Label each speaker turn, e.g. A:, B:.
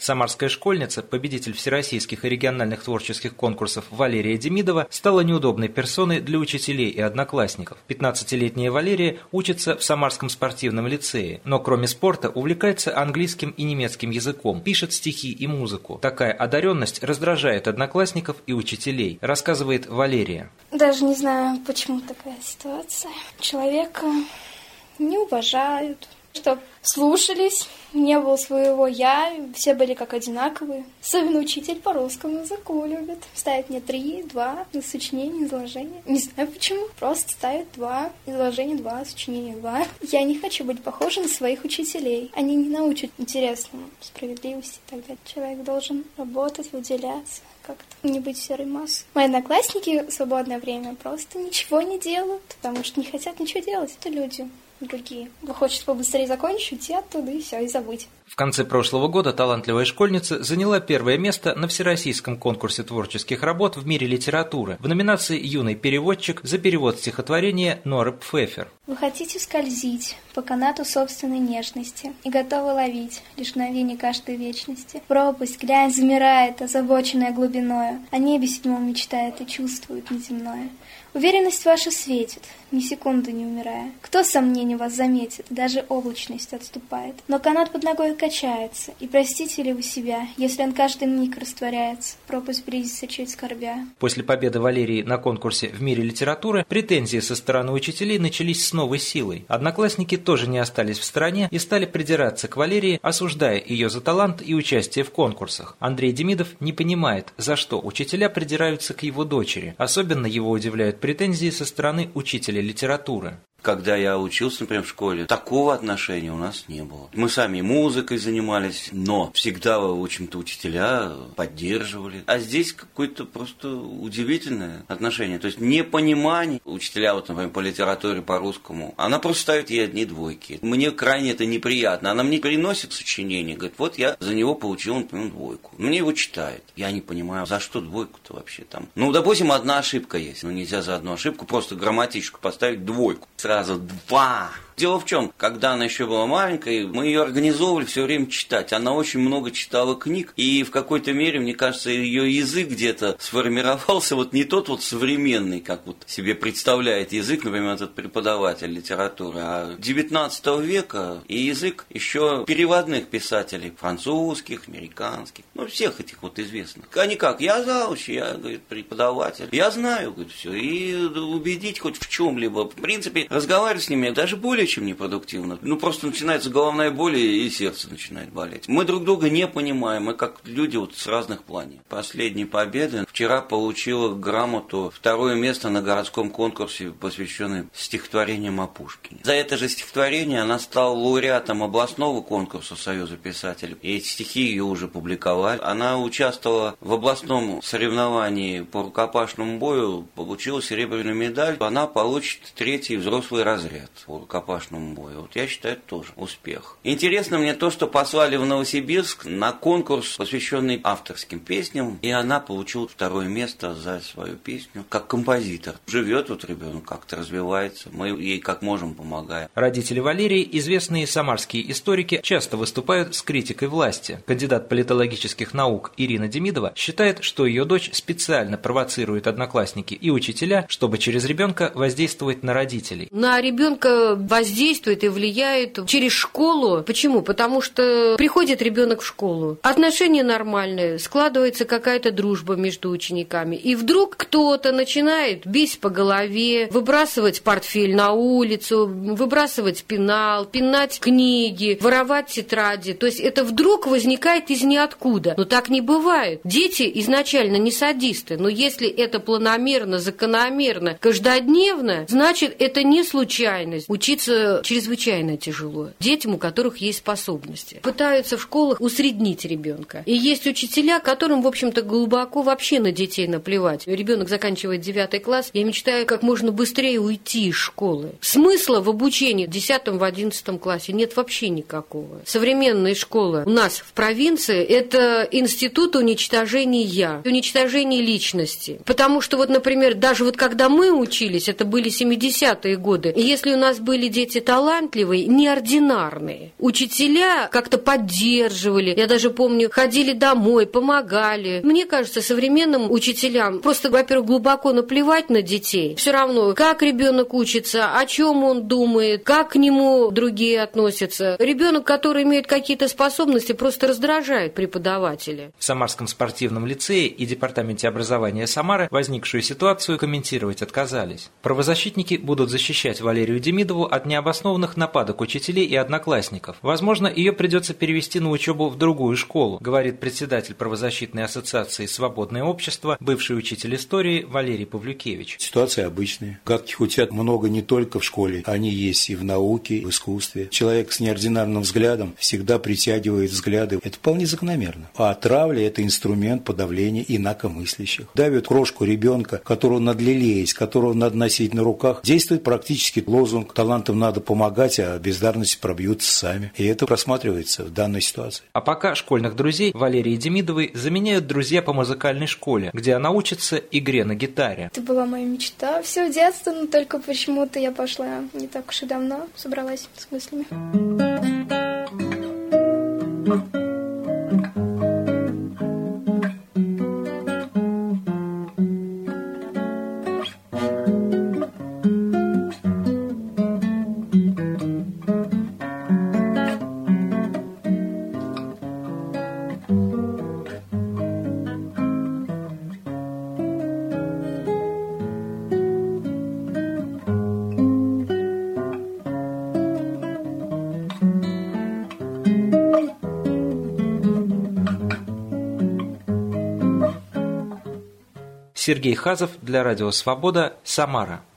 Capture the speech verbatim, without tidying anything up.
A: Самарская школьница, победитель всероссийских и региональных творческих конкурсов Валерия Демидова, стала неудобной персоной для учителей и одноклассников. пятнадцатилетняя Валерия учится в Самарском спортивном лицее, но кроме спорта увлекается английским и немецким языком, пишет стихи и музыку. Такая одаренность раздражает одноклассников и учителей, рассказывает Валерия.
B: Даже не знаю, почему такая ситуация. Человека не уважают, чтоб слушались, не было своего «я», все были как одинаковые. Особенно учитель по русскому языку любит. Ставит мне три, два, на сочинение, изложение. Не знаю почему, просто ставит два, изложение два, сочинение два. Я не хочу быть похожа на своих учителей. Они не научат интересному, справедливости и так далее. Человек должен работать, выделяться, как-то не быть серой массой. Мои одноклассники в свободное время просто ничего не делают, потому что не хотят ничего делать. Это люди другие. Хочется побыстрее закончить, уйти оттуда и все, и забыть.
A: В конце прошлого года талантливая школьница заняла первое место на Всероссийском конкурсе творческих работ в мире литературы в номинации «Юный переводчик» за перевод стихотворения Норы Пфеффер.
B: Вы хотите скользить по канату собственной нежности и готовы ловить лишь мгновение каждой вечности. Пропасть, глянь, замирает, озабоченная глубиною, о небе седьмом мечтает и чувствует неземное. Уверенность ваша светит, ни секунды не умирая. Кто сомнений вас заметит, даже облачность отступает. Но канат под ногой качается, и простите ли вы себя, если он каждый миг растворяется, пропасть близится чуть скорбя.
A: После победы Валерии на конкурсе в мире литературы претензии со стороны учителей начались с новой силой. Одноклассники тоже не остались в стороне и стали придираться к Валерии, осуждая ее за талант и участие в конкурсах. Андрей Демидов не понимает, за что учителя придираются к его дочери. Особенно его удивляют претензии со стороны учителя литературы.
C: Когда я учился, например, в школе, такого отношения у нас не было. Мы сами музыкой занимались, но всегда, в общем-то, учителя поддерживали. А здесь какое-то просто удивительное отношение. То есть непонимание. Учителя, вот, например, по литературе, по русскому, она просто ставит ей одни двойки. Мне крайне это неприятно. Она мне приносит сочинение, говорит, вот я за него получил, например, двойку. Мне его читает. Я не понимаю, за что двойку-то вообще там. Ну, допустим, одна ошибка есть. Ну, нельзя за одну ошибку просто грамматическую поставить двойку. Сразу два. Дело в чем, когда она еще была маленькой, мы ее организовывали все время читать. Она очень много читала книг, и в какой-то мере, мне кажется, ее язык где-то сформировался вот не тот вот современный, как вот себе представляет язык, например, этот преподаватель литературы, а девятнадцатого века, и язык еще переводных писателей, французских, американских, ну, всех этих вот известных. Они как, я зауч, я, говорит, преподаватель, я знаю, говорит, все, и убедить хоть в чем-либо, в принципе, разговаривать с ними даже более чем непродуктивно. Ну, просто начинается головная боль, и сердце начинает болеть. Мы друг друга не понимаем, мы как люди вот с разных планет. Последней победы вчера получила грамоту второе место на городском конкурсе, посвященном стихотворениям о Пушкине. За это же стихотворение она стала лауреатом областного конкурса Союза писателей, и эти стихи ее уже публиковали. Она участвовала в областном соревновании по рукопашному бою, получила серебряную медаль. Она получит третий взрослый разряд по рукопашному бою. Вот я считаю, это тоже успех. Интересно мне то, что послали в Новосибирск на конкурс, посвященный авторским песням, и она получила второе место за свою песню как композитор. Живет вот ребенок, как-то развивается, мы ей как можем помогаем.
A: Родители Валерии, известные самарские историки, часто выступают с критикой власти. Кандидат политологических наук Ирина Демидова считает, что ее дочь специально провоцирует одноклассники и учителя, чтобы через ребенка воздействовать на родителей.
D: На ребенка воздействует и влияет через школу. Почему? Потому что приходит ребенок в школу, отношения нормальные, складывается какая-то дружба между учениками, и вдруг кто-то начинает бить по голове, выбрасывать портфель на улицу, выбрасывать пенал, пинать книги, воровать тетради. То есть это вдруг возникает из ниоткуда. Но так не бывает. Дети изначально не садисты, но если это планомерно, закономерно, каждодневно, значит, это не случайность. Учиться чрезвычайно тяжело детям, у которых есть способности. Пытаются в школах усреднить ребенка. И есть учителя, которым, в общем-то, глубоко вообще на детей наплевать. Ребенок заканчивает девятый класс, я мечтаю как можно быстрее уйти из школы. Смысла в обучении в десятом, в одиннадцатом классе нет вообще никакого. Современная школа у нас в провинции – это институт уничтожения, уничтожения личности. Потому что, вот, например, даже вот когда мы учились, это были семидесятые годы, и если у нас были дети дети талантливые, неординарные. Учителя как-то поддерживали. Я даже помню, ходили домой, помогали. Мне кажется, современным учителям просто, во-первых, глубоко наплевать на детей. Все равно, как ребенок учится, о чем он думает, как к нему другие относятся. Ребенок, который имеет какие-то способности, просто раздражает преподавателя.
A: В Самарском спортивном лицее и департаменте образования Самары возникшую ситуацию комментировать отказались. Правозащитники будут защищать Валерию Демидову от необоснованных нападок учителей и одноклассников. Возможно, ее придется перевести на учебу в другую школу, говорит председатель правозащитной ассоциации «Свободное общество», бывший учитель истории Валерий Павлюкевич.
E: Ситуация обычная. Гадких утят много не только в школе, они есть и в науке, и в искусстве. Человек с неординарным взглядом всегда притягивает взгляды. Это вполне закономерно. А травля – это инструмент подавления инакомыслящих. Давят крошку ребенка, которого надо лелеять, которого надо носить на руках. Действует практически лозунг «талантам надо помогать, а бездарности пробьются сами». И это просматривается в данной ситуации.
A: А пока школьных друзей Валерии Демидовой заменяют друзья по музыкальной школе, где она учится игре на гитаре.
B: Это была моя мечта. Все детство, но только почему-то я пошла не так уж и давно, собралась с мыслями.
A: Сергей Хазов для Радио Свобода, Самара.